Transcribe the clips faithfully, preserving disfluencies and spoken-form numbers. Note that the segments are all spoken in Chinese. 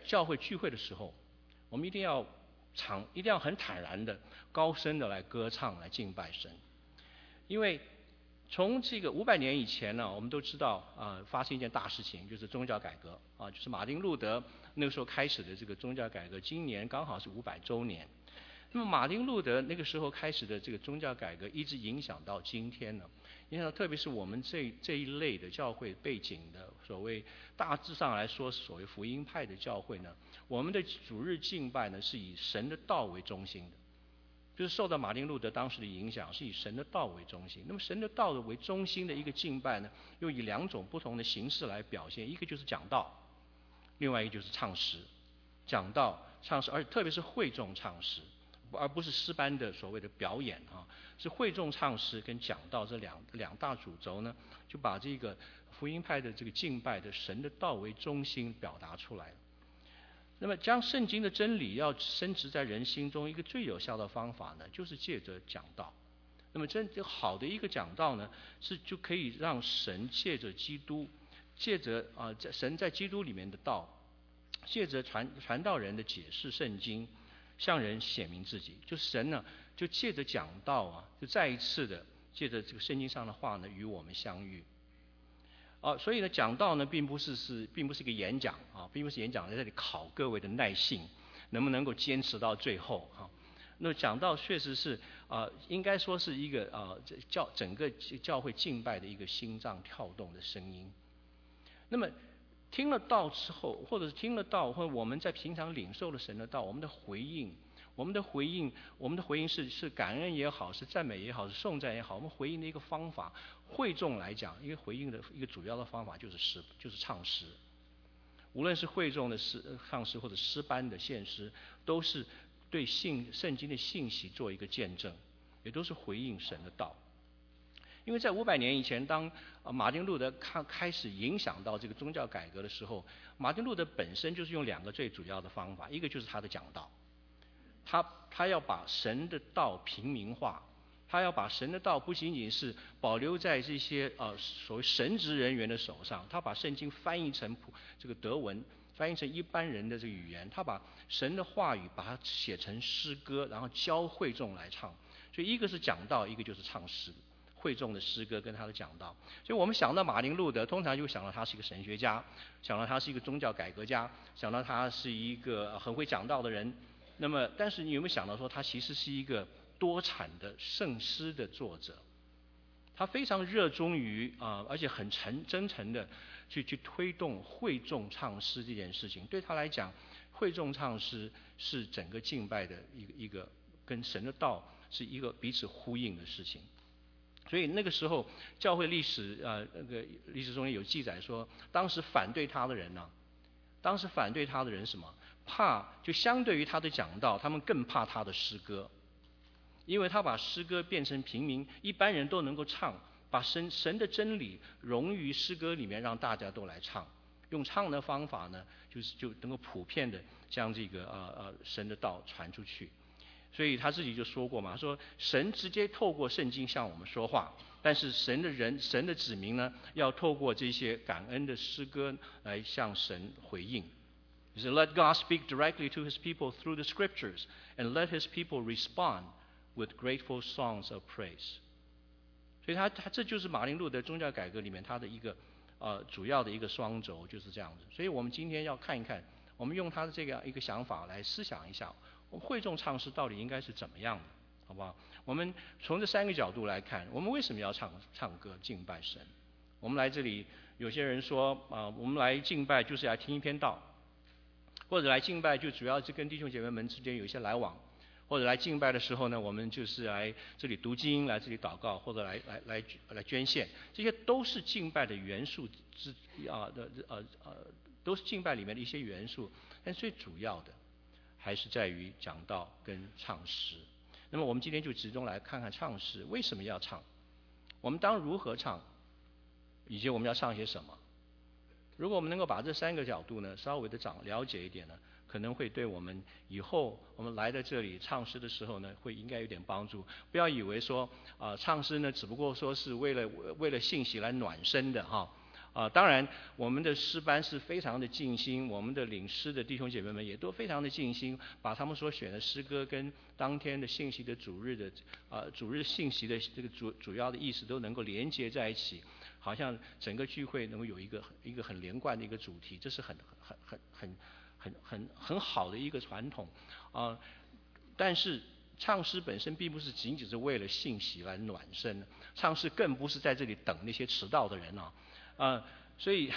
教会聚会的时候，我们一定要敞，一定要很坦然的、高声的来歌唱、来敬拜神。因为从这个五百年以前呢，我们都知道啊、呃，发生一件大事情，就是宗教改革啊，就是马丁路德那个时候开始的这个宗教改革，今年刚好是五百周年。那么马丁路德那个时候开始的这个宗教改革，一直影响到今天呢。影响到特别是我们这这一类的教会背景的所谓大致上来说，所谓福音派的教会呢，我们的主日敬拜呢是以神的道为中心的，就是受到马丁路德当时的影响，是以神的道为中心。那么神的道为中心的一个敬拜呢，又以两种不同的形式来表现，一个就是讲道，另外一个就是唱诗。讲道、唱诗，而且特别是会众唱诗。而不是诗班的所谓的表演啊，是会众唱诗跟讲道这两两大主轴呢，就把这个福音派的这个敬拜的神的道为中心表达出来了。那么将圣经的真理要深植在人心中，一个最有效的方法呢，就是借着讲道。那么真好的一个讲道呢，是就可以让神借着基督，借着啊、呃、神在基督里面的道，借着传传道人的解释圣经，向人显明自己。就神呢，就借着讲道啊，就再一次的借着这个圣经上的话呢，与我们相遇。啊，所以呢，讲道呢，并不是是，并不是一个演讲啊，并不是演讲在这里考各位的耐性，能不能够坚持到最后啊？那讲道确实是啊、呃，应该说是一个啊、呃，教整个教会敬拜的一个心脏跳动的声音。那么听了道之后，或者是听了道，或者我们在平常领受了神的道，我们的回应，我们的回应，我们的回应是是感恩也好，是赞美也好，是颂赞也好，我们回应的一个方法，会众来讲，一个回应的一个主要的方法就是诗，就是唱诗。无论是会众的诗唱诗，或者诗班的献诗，都是对信圣经的信息做一个见证，也都是回应神的道。因为在五百年以前，当马丁路德开开始影响到这个宗教改革的时候，马丁路德本身就是用两个最主要的方法，一个就是他的讲道，他他要把神的道平民化，他要把神的道不仅仅是保留在这些呃所谓神职人员的手上，他把圣经翻译成普这个德文，翻译成一般人的这个语言，他把神的话语把它写成诗歌，然后教会众来唱。所以一个是讲道，一个就是唱诗。会众的诗歌跟他的讲道，所以我们想到马丁路德，通常就想到他是一个神学家，想到他是一个宗教改革家，想到他是一个很会讲道的人。那么，但是你有没有想到说，他其实是一个多产的圣诗的作者？他非常热衷于啊、呃，而且很诚真诚的去去推动会众唱诗这件事情。对他来讲，会众唱诗是整个敬拜的一个一个跟神的道是一个彼此呼应的事情。所以那个时候，教会历史呃那个历史中有记载说，当时反对他的人呢、啊，当时反对他的人什么？怕就相对于他的讲道，他们更怕他的诗歌，因为他把诗歌变成平民一般人都能够唱，把神神的真理融于诗歌里面，让大家都来唱。用唱的方法呢，就是就能够普遍的将这个呃呃神的道传出去。所以他自己就说过嘛，说神直接透过圣经向我们说话，但是神的人、神的子民呢，要透过这些感恩的诗歌来向神回应。就是 Let God speak directly to His people through the Scriptures, and let His people respond with grateful songs of praise. 所以他他这就是马丁路德宗教改革里面他的一个呃主要的一个双轴，就是这样子。所以我们今天要看一看，我们用他的这个一个想法来思想一下。我们会众唱诗到底应该是怎么样的，好不好？我们从这三个角度来看，我们为什么要唱唱歌敬拜神？我们来这里，有些人说啊、呃，我们来敬拜就是来听一篇道，或者来敬拜就主要是跟弟兄姐妹们之间有一些来往，或者来敬拜的时候呢，我们就是来这里读经，来这里祷告，或者来来来来捐献，这些都是敬拜的元素之啊的呃呃，都是敬拜里面的一些元素，但最主要的还是在于讲道跟唱诗。那么我们今天就集中来看看唱诗为什么要唱，我们当如何唱，以及我们要唱些什么。如果我们能够把这三个角度呢稍微的长了解一点呢，可能会对我们以后我们来到这里唱诗的时候呢，会应该有点帮助。不要以为说啊、呃、唱诗呢只不过说是为了为了信息来暖身的哈啊，当然，我们的诗班是非常的尽心，我们的领诗的弟兄姐妹们也都非常的尽心，把他们所选的诗歌跟当天的信息的主日的啊主日信息的这个主主要的意思都能够连接在一起，好像整个聚会能够有一个一个很连贯的一个主题，这是很很很很很很很好的一个传统啊。但是唱诗本身并不是仅仅是为了信息来暖身，唱诗更不是在这里等那些迟到的人啊。啊，所以，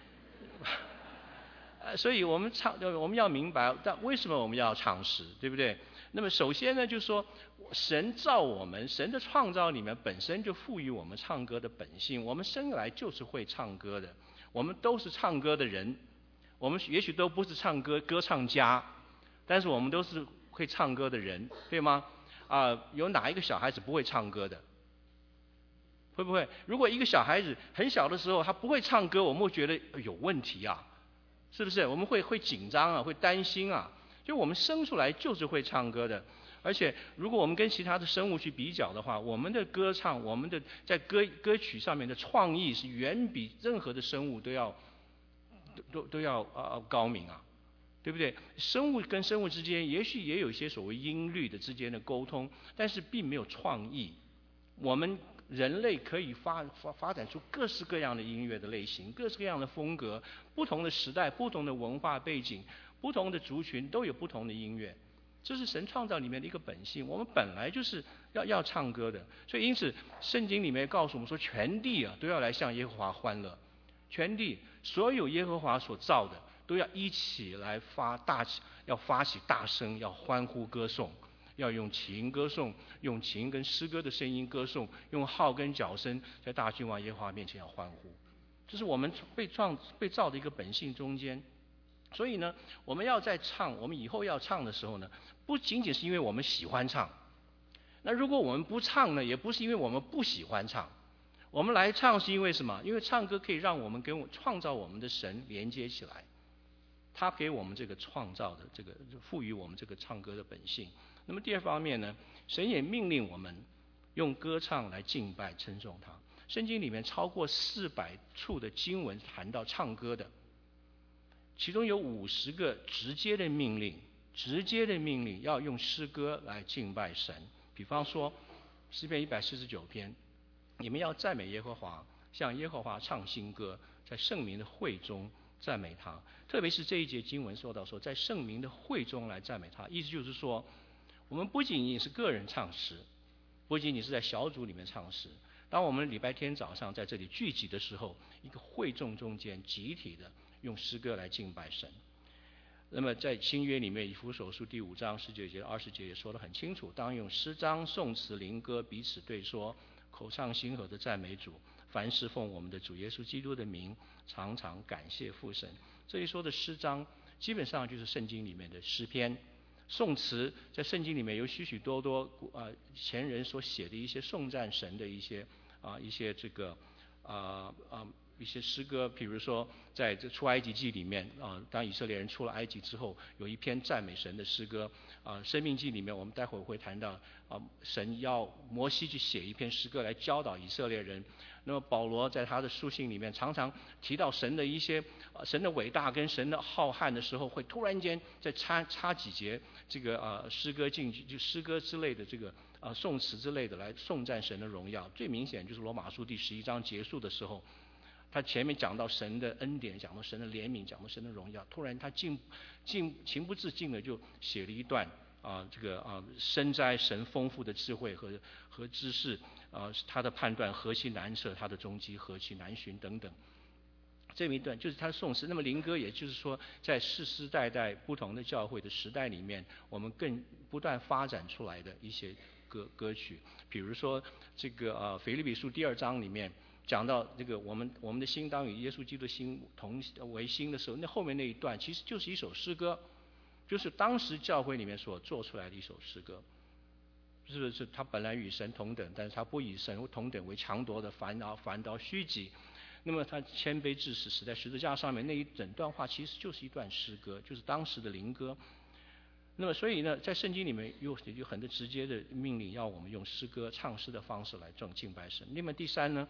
呃，所以我们唱，我们要明白，但为什么我们要唱诗，对不对？那么首先呢，就是说，神造我们，神的创造里面本身就赋予我们唱歌的本性，我们生来就是会唱歌的，我们都是唱歌的人，我们也许都不是唱歌歌唱家，但是我们都是会唱歌的人，对吗？啊、呃，有哪一个小孩子不会唱歌的？会不会？如果一个小孩子很小的时候他不会唱歌，我们会觉得有问题啊，是不是？我们会会紧张啊，会担心啊。就我们生出来就是会唱歌的，而且如果我们跟其他的生物去比较的话，我们的歌唱，我们的在歌歌曲上面的创意是远比任何的生物都要都都要啊高明啊，对不对？生物跟生物之间也许也有一些所谓音律的之间的沟通，但是并没有创意。我们人类可以发发发展出各式各样的音乐的类型，各式各样的风格，不同的时代、不同的文化背景、不同的族群都有不同的音乐，这是神创造里面的一个本性。我们本来就是要要唱歌的，所以因此圣经里面告诉我们说，全地啊都要来向耶和华欢乐，全地所有耶和华所造的都要一起来发大起，要发起大声，要欢呼歌颂。要用琴歌颂，用琴跟诗歌的声音歌颂，用号跟角声在大君王耶和华面前要欢呼，这是我们被创被造的一个本性中间。所以呢，我们要在唱，我们以后要唱的时候呢，不仅仅是因为我们喜欢唱，那如果我们不唱呢，也不是因为我们不喜欢唱，我们来唱是因为什么？因为唱歌可以让我们跟我创造我们的神连接起来，他给我们这个创造的这个赋予我们这个唱歌的本性。那么第二方面呢，神也命令我们用歌唱来敬拜称颂他。圣经里面超过四百处的经文谈到唱歌的，其中有五十个直接的命令，直接的命令要用诗歌来敬拜神。比方说诗篇一百四十九篇，你们要赞美耶和华，向耶和华唱新歌，在圣民的会中赞美他。特别是这一节经文说到说，在圣民的会中来赞美他，意思就是说，我们不仅仅是个人唱诗，不仅仅是在小组里面唱诗，当我们礼拜天早上在这里聚集的时候，一个会众中间集体的用诗歌来敬拜神。那么在新约里面，以弗所书第五章十九节二十节也说得很清楚，当用诗章颂词灵歌彼此对说，口唱心和的赞美主，凡事奉我们的主耶稣基督的名，常常感谢父神。这里说的诗章基本上就是圣经里面的诗篇。颂词在圣经里面有许许多多啊前人所写的一些颂赞神的一些啊一些这个啊啊一些诗歌，比如说在这出埃及记里面啊，当以色列人出了埃及之后，有一篇赞美神的诗歌啊。生命记里面我们待会儿会谈到啊，神要摩西去写一篇诗歌来教导以色列人。那么保罗在他的书信里面常常提到神的一些、呃、神的伟大跟神的浩瀚的时候，会突然间再插插几节这个呃诗歌进去，就诗歌之类的这个呃颂词之类的来颂赞神的荣耀。最明显就是罗马书第十一章结束的时候，他前面讲到神的恩典，讲到神的怜悯，讲到神的荣耀，突然他尽尽情不自禁的就写了一段啊、呃、这个啊深哉神丰富的智慧和和知识。啊，他的判断何其难测，他的踪迹何其难寻等等。这么一段就是他的颂诗。那么灵歌，也就是说，在世世代代不同的教会的时代里面，我们更不断发展出来的一些歌歌曲。比如说这个呃腓立比书第二章里面讲到这个我们我们的心当与耶稣基督的心同为心的时候，那后面那一段其实就是一首诗歌，就是当时教会里面所做出来的一首诗歌。是不是他本来与神同等，但是他不以神同等为强夺的烦恼反倒虚己。那么他谦卑至死，死在十字架上面那一整段话，其实就是一段诗歌，就是当时的灵歌。那么所以呢，在圣经里面有有很多直接的命令，要我们用诗歌唱诗的方式来敬敬拜神。那么第三呢，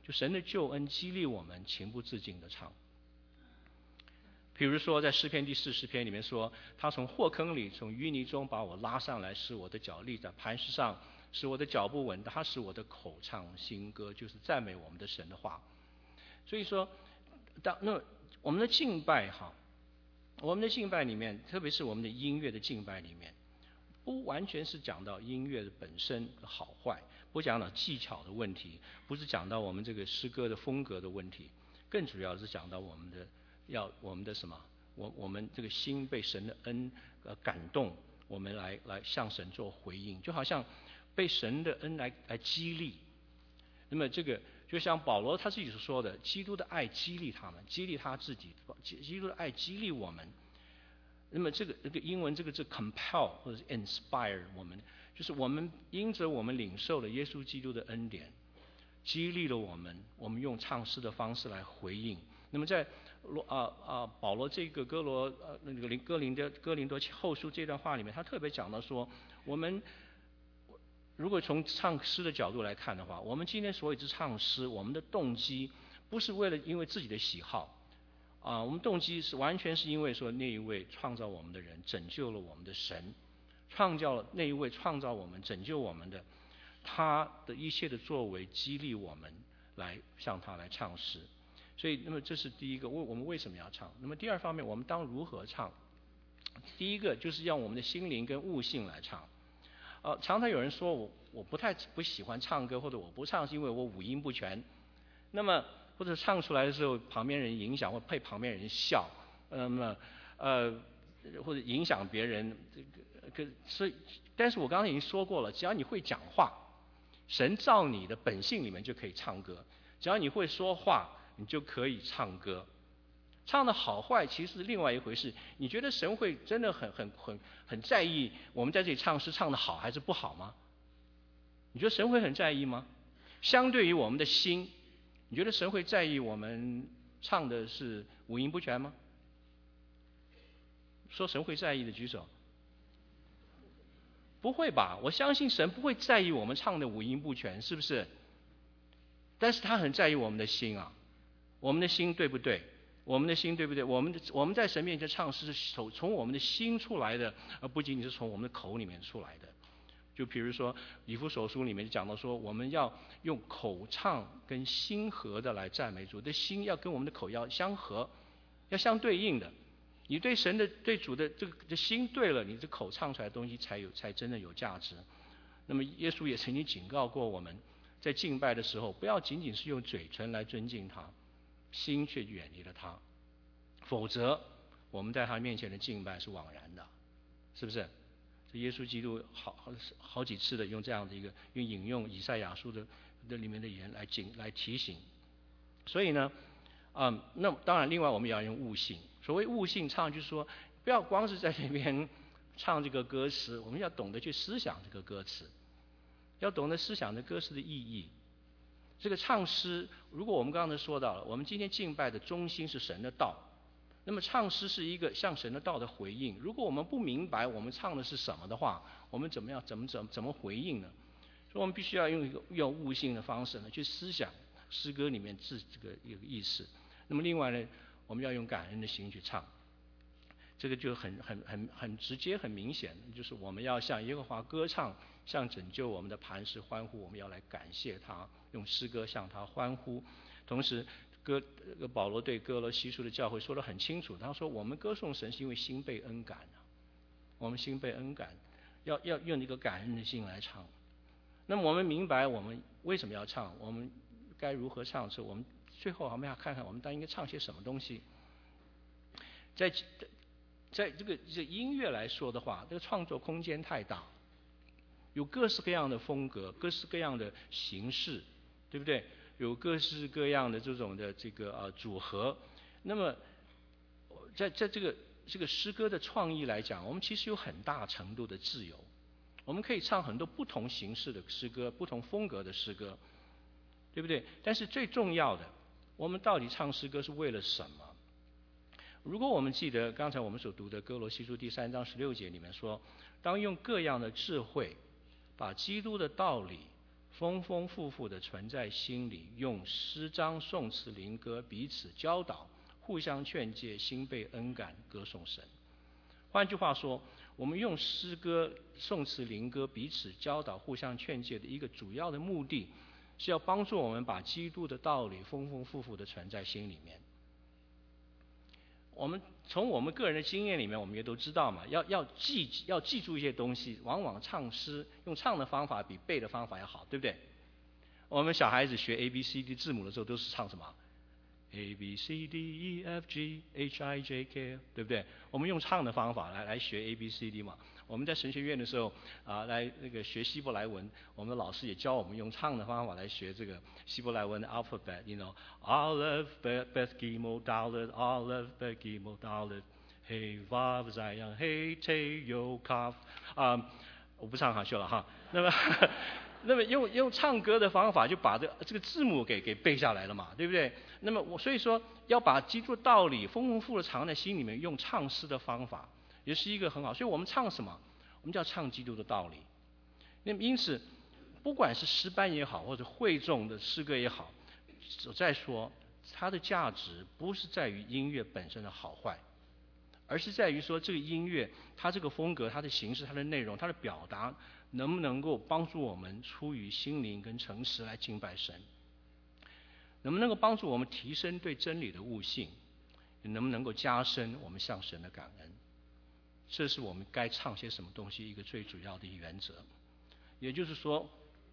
就神的救恩激励我们情不自禁的唱。比如说在诗篇第四十篇里面说，他从祸坑里从淤泥中把我拉上来，使我的脚立在磐石上，使我的脚步稳，他使我的口唱新歌，就是赞美我们的神的话。所以说当那我们的敬拜哈，我们的敬拜里面，特别是我们的音乐的敬拜里面，不完全是讲到音乐的本身的好坏，不讲到技巧的问题，不是讲到我们这个诗歌的风格的问题，更主要是讲到我们的要我们的什么，我我们这个心被神的恩呃感动，我们来来向神做回应，就好像被神的恩来来激励。那么这个就像保罗他自己所说的，基督的爱激励他们，激励他自己，基督的爱激励我们。那么这个这个英文这个字 compel 或者是 inspire 我们，就是我们因着我们领受了耶稣基督的恩典，激励了我们，我们用唱诗的方式来回应。那么在罗啊啊保罗这个哥罗呃那个林哥林的哥林多后书这段话里面，他特别讲到说，我们如果从唱诗的角度来看的话，我们今天所谓之唱诗，我们的动机不是为了因为自己的喜好啊，我们动机是完全是因为说那一位创造我们的人拯救了我们的神，创造了那一位创造我们拯救我们的，他的一切的作为激励我们来向他来唱诗。所以那么这是第一个，我们为什么要唱？那么第二方面，我们当如何唱？第一个就是让我们的心灵跟悟性来唱。呃，常常有人说我我不太不喜欢唱歌，或者我不唱是因为我五音不全。那么或者唱出来的时候，旁边人影响或被旁边人笑，那么呃或者影响别人，这个所以，但是我刚才已经说过了，只要你会讲话，神造你的本性里面就可以唱歌。只要你会说话，你就可以唱歌。唱的好坏其实是另外一回事。你觉得神会真的很很很很在意我们在这里唱诗唱的好还是不好吗？你觉得神会很在意吗？相对于我们的心，你觉得神会在意我们唱的是五音不全吗？说神会在意的举手。不会吧？我相信神不会在意我们唱的五音不全，是不是？但是他很在意我们的心啊，我们的心对不对？我们的心对不对？我们的我们在神面前唱诗是从我们的心出来的，而不仅仅是从我们的口里面出来的。就比如说以弗所书里面讲到说，我们要用口唱跟心合的来赞美主，的心要跟我们的口要相合，要相对应的。你对神的对主的这个的心对了，你这口唱出来的东西才有才真的有价值。那么耶稣也曾经警告过我们，在敬拜的时候，不要仅仅是用嘴唇来尊敬他，心却远离了他，否则我们在他面前的敬拜是枉然的，是不是？这耶稣基督好好好几次的用这样的一个用引用以赛亚书的的里面的言来警来提醒。所以呢，嗯，那当然另外我们也要用悟性。所谓悟性唱，就是说不要光是在那边唱这个歌词，我们要懂得去思想这个歌词，要懂得思想这歌词的意义。这个唱诗，如果我们刚才说到了，我们今天敬拜的中心是神的道，那么唱诗是一个向神的道的回应。如果我们不明白我们唱的是什么的话，我们怎么样怎么怎么怎么回应呢？所以我们必须要用一个用悟性的方式呢去思想诗歌里面这这个一个意思。那么另外呢，我们要用感恩的心去唱，这个就很很很很直接很明显，就是我们要向耶和华歌唱，向拯救我们的磐石欢呼，我们要来感谢他，用诗歌向他欢呼。同时哥保罗对哥罗西书的教会说得很清楚，他说我们歌颂神是因为心被恩感啊，我们心被恩感，要要用一个感恩的心来唱。那么我们明白我们为什么要唱，我们该如何唱，是我们最后我们要看看我们当应该唱些什么东西。在在这个这音乐来说的话，这个创作空间太大，有各式各样的风格，各式各样的形式，对不对？有各式各样的这种的这个呃组合。那么在在这个这个诗歌的创意来讲，我们其实有很大程度的自由，我们可以唱很多不同形式的诗歌，不同风格的诗歌，对不对？但是最重要的，我们到底唱诗歌是为了什么？如果我们记得刚才我们所读的哥罗西书第三章十六节里面说，当用各样的智慧把基督的道理丰丰富富的存在心里，用诗章、颂词、灵歌彼此教导，互相劝诫，心被恩感，歌颂神。换句话说，我们用诗歌、颂词、灵歌彼此教导、互相劝诫的一个主要的目的，是要帮助我们把基督的道理丰丰富富的存在心里面。我们从我们个人的经验里面，我们也都知道嘛，要要记要记住一些东西，往往唱诗用唱的方法比背的方法要好，对不对？我们小孩子学 A B C D 字母的时候，都是唱什么 A B C D E F G H I J K， 对不对？我们用唱的方法来来学 A B C D 嘛。我们在神学院的时候啊，来那个学希伯来文，我们的老师也教我们用唱的方法来学这个希伯来文的 alphabet，you know， Aleph Bet Bet Gimel Dalet Aleph Bet Gimel Dalet Hey Vav Zayin Hey Te Yo Kaf 啊，我不唱哈秀了哈。那么那么用用唱歌的方法就把这这个字母给给背下来了嘛，对不对？那么我所以说要把基督道理丰丰富富的藏在心里面，用唱诗的方法。也是一个很好，所以我们唱什么？我们就要唱基督的道理。那么因此，不管是诗班也好，或者会众的诗歌也好，再说它的价值不是在于音乐本身的好坏，而是在于说这个音乐它这个风格、它的形式、它的内容、它的表达，能不能够帮助我们出于心灵跟诚实来敬拜神，能不能够帮助我们提升对真理的悟性，也能不能够加深我们向神的感恩。这是我们该唱些什么东西一个最主要的原则。也就是说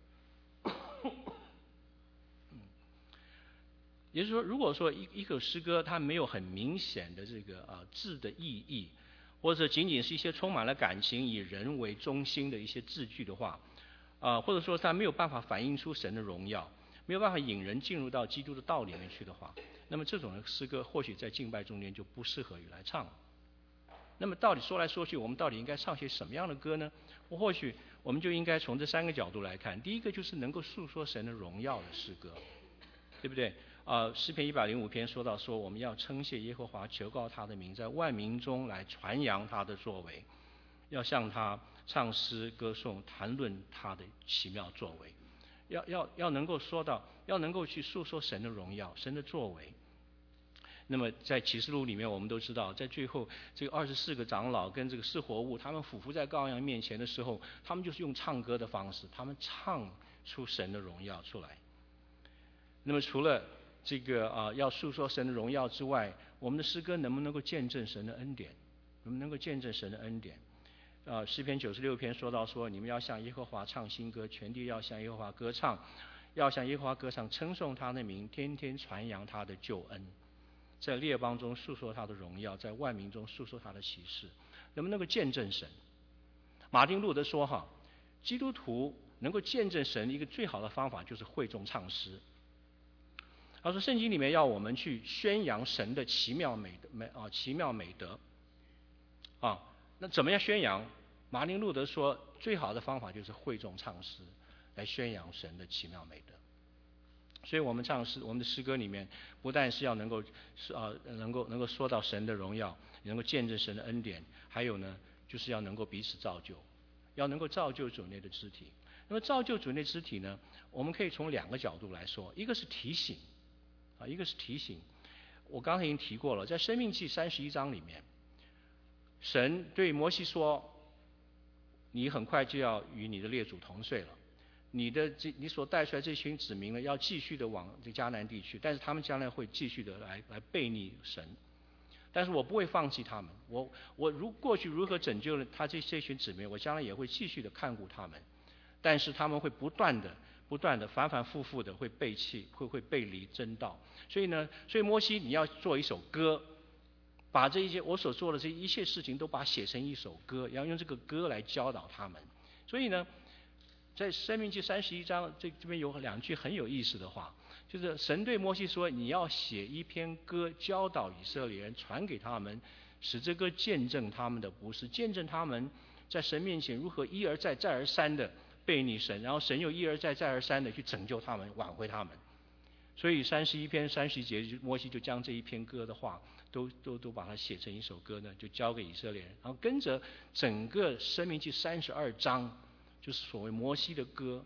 也就是说，如果说一一首诗歌它没有很明显的这个啊字的意义，或者仅仅是一些充满了感情以人为中心的一些字句的话，啊或者说它没有办法反映出神的荣耀，没有办法引人进入到基督的道里面去的话，那么这种的诗歌或许在敬拜中间就不适合于来唱。那么到底说来说去，我们到底应该唱些什么样的歌呢？或许我们就应该从这三个角度来看。第一个就是能够诉说神的荣耀的诗歌，对不对？呃，诗篇一百零五篇说到说，我们要称谢耶和华，求告他的名，在万民中来传扬他的作为，要向他唱诗歌颂，谈论他的奇妙作为，要要要能够说到，要能够去诉说神的荣耀，神的作为。那么在启示录里面，我们都知道，在最后这个二十四个长老跟这个四活物，他们俯伏在羔羊面前的时候，他们就是用唱歌的方式，他们唱出神的荣耀出来。那么除了这个啊、呃、要诉说神的荣耀之外，我们的诗歌能不能够见证神的恩典？能不能够见证神的恩典？啊、呃，诗篇九十六篇说到说，你们要向耶和华唱新歌，全地要向耶和华歌唱，要向耶和华歌唱，称颂他的名，天天传扬他的救恩。在列邦中诉说他的荣耀，在万民中诉说他的启示，能不能够见证神？马丁路德说哈，基督徒能够见证神一个最好的方法就是会众唱诗。他说圣经里面要我们去宣扬神的奇妙美德美啊奇妙美德啊，那怎么样宣扬？马丁路德说最好的方法就是会众唱诗来宣扬神的奇妙美德。所以我们唱诗，我们的诗歌里面不但是要能够呃能够能够说到神的荣耀，能够见证神的恩典，还有呢就是要能够彼此造就，要能够造就主内的肢体。那么造就主内肢体呢，我们可以从两个角度来说，一个是提醒啊，一个是提醒。我刚才已经提过了，在申命记三十一章里面，神对摩西说，你很快就要与你的列祖同睡了。你的这你所带出来这群子民呢，要继续的往这迦南地区，但是他们将来会继续的来来背逆神，但是我不会放弃他们，我我如过去如何拯救了他这这群子民，我将来也会继续的看顾他们，但是他们会不断的不断的反反复复的会背弃，会会背离真道，所以呢，所以摩西你要做一首歌，把这一些我所做的这一切事情都把它写成一首歌，要用这个歌来教导他们，所以呢。在申命记三十一章这这边有两句很有意思的话，就是神对摩西说，你要写一篇歌教导以色列人，传给他们，使这歌见证他们的不是，见证他们在神面前如何一而再再而三的背逆神，然后神又一而再再而三的去拯救他们，挽回他们。所以三十一篇三十一节，摩西就将这一篇歌的话都都都把它写成一首歌呢，就交给以色列人，然后跟着整个申命记三十二章。就是所谓摩西的歌，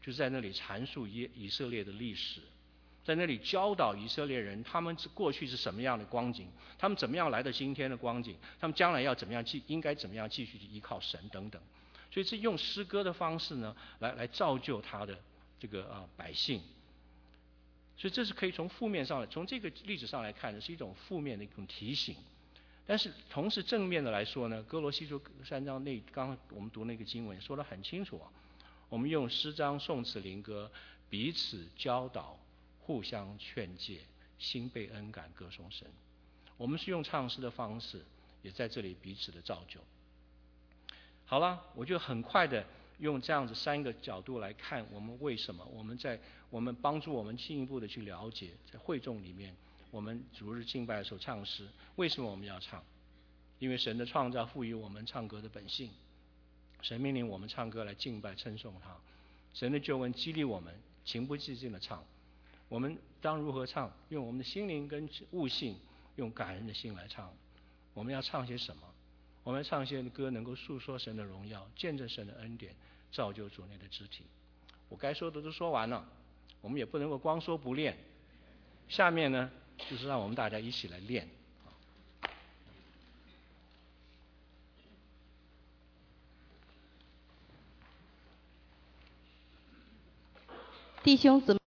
就是在那里阐述以以色列的历史，在那里教导以色列人他们过去是什么样的光景，他们怎么样来到今天的光景，他们将来要怎么样继应该怎么样继续依靠神等等。所以是用诗歌的方式呢，来来造就他的这个啊百姓。所以这是可以从负面上来，从这个例子上来看的是一种负面的一种提醒。但是同时正面的来说呢，哥罗西书三章那刚刚我们读那个经文说得很清楚啊，我们用诗章、颂词、灵歌彼此教导，互相劝诫，心被恩感，歌颂神。我们是用唱诗的方式，也在这里彼此的造就。好了，我就很快的用这样子三个角度来看，我们为什么我们在我们帮助我们进一步的去了解，在会众里面，我们主日敬拜的时候唱诗，为什么我们要唱？因为神的创造赋予我们唱歌的本性，神命令我们唱歌来敬拜称颂他，神的救恩激励我们情不自禁的唱。我们当如何唱？用我们的心灵跟悟性，用感恩的心来唱。我们要唱些什么？我们要唱一些歌能够诉说神的荣耀，见证神的恩典，造就主内的肢体。我该说的都说完了，我们也不能够光说不练。下面呢，就是让我们大家一起来练。 弟兄姊妹。